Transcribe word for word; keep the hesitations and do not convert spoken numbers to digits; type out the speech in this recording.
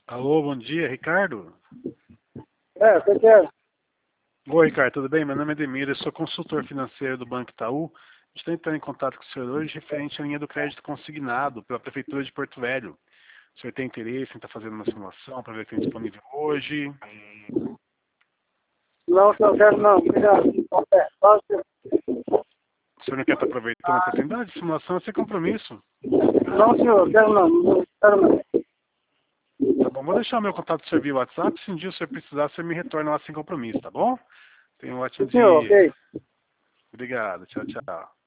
Alô, bom dia, Ricardo? É, você quer? Oi, Ricardo, tudo bem? Meu nome é Demir, eu sou consultor financeiro do Banco Itaú. A gente está entrando em contato com o senhor hoje referente à linha do crédito consignado pela Prefeitura de Porto Velho. O senhor tem interesse em estar fazendo uma simulação para ver o que tem disponível hoje? Não, senhor, quero não. Obrigado. É, pode ser. O senhor não quer estar aproveitando a oportunidade? Simulação é sem compromisso. Não, senhor, quero não. Não quero não. Tá bom, vou deixar o meu contato do senhor via WhatsApp. Se um dia o senhor precisar, o senhor me retorna lá sem compromisso, tá bom? Tenha um ótimo Senhor, dia. ok. Obrigado, tchau, tchau.